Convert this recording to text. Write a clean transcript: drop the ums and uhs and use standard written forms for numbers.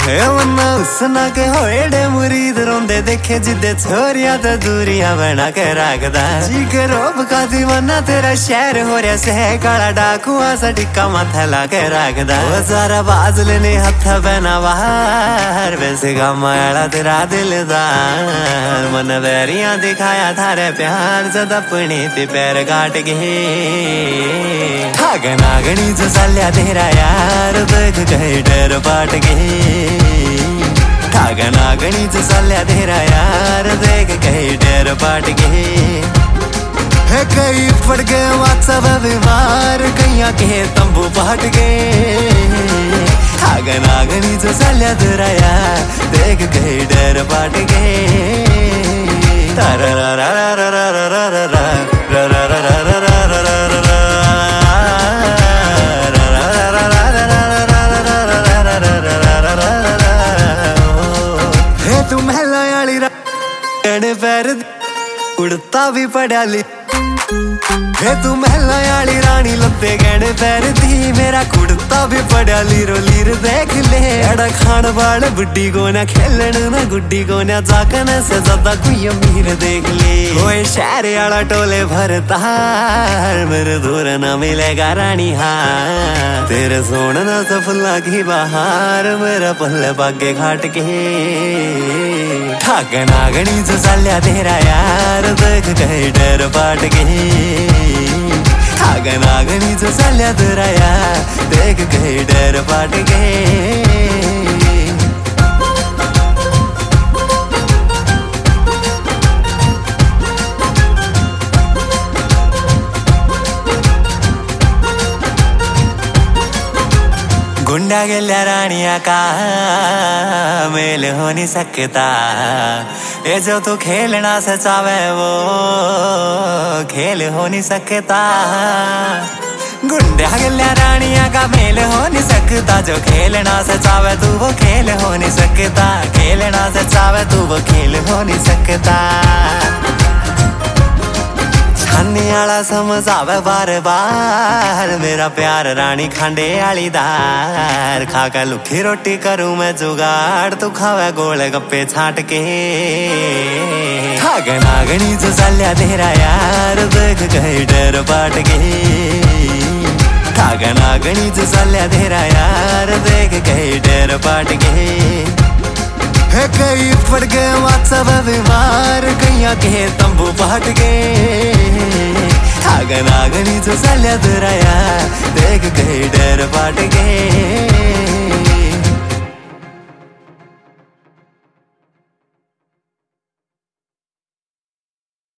मन्ना उसना के होएडे मुरीद रोंदे देखे जिदे छोरिया तो दूरिया बना के रखदा जी के रोब का दीवाना तेरा शहर हो रहा से काला डाकुआ सा टिक्का माथा ला के रखदा वो सारा बाजले ने हथ बना बाहर वैसे गमाला तेरा दिलदार मन वैरिया दिखाया थारे प्यार जद अपने ते पैर काट गए नागनी जो साल्या तेरा यार देख कहीं डर पाट गए नागनी जो साल्या तेरा यार देख कहीं डर पाट गए कहीं पड़ गए व्हाट्सएप बीमार कहीं के तंबू पाट गए नागनी जो साल्या तेरा यार देख कहीं डर पाट गए पैर उड़ता भी पड़ा ली तू महला आली रानी लत्ते गहने पैर दी मेरा कुड़ता भी पड़ा लीरो लीर देख ले अड़ा खान वाल बुड्डी को ना खेलन ना गुड्डी को ना जाकन से ज्यादा कोई अमीर देख ले कोई शहर आला टोले भरता मेरे दूर ना मिलेगा रानी हाँ तेरे सोना से फुल्ला की बहार मेरा पल्ले बागे घाट के नागनी जो साल्या तेरा यार देख कहीं डर पाट गए नागनी जो साल्या तेरा यार देख कहीं डर पाट गए गुंडा गल्या रानिया का मेल हो नहीं सकता ये जो तू खेलना से चावे वो खेल हो नहीं सकता गुंडा गल्या रानिया का मेल हो नहीं सकता जो खेलना से चावे तू वो खेल हो नहीं सकता खेलना से चावे तू वो खेल हो नहीं सकता छानी आला समझ आवे बार बार मेरा प्यार रानी खांडे आली दार खा के लुखी रोटी करूं मैं जुगाड़ तू खावे गोले गप्पे छाट के नागनी जो साल्या तेरा यार देख कहीं डर पाट गए नागनी जो साल्या तेरा यार देख कहीं डर पाट गए कहीं पड़ गए व्हाट्सएप बीमार कहीं के तंबू पाट गए नागनी जो साल्या तेरा यार देख कहीं डर पाट गए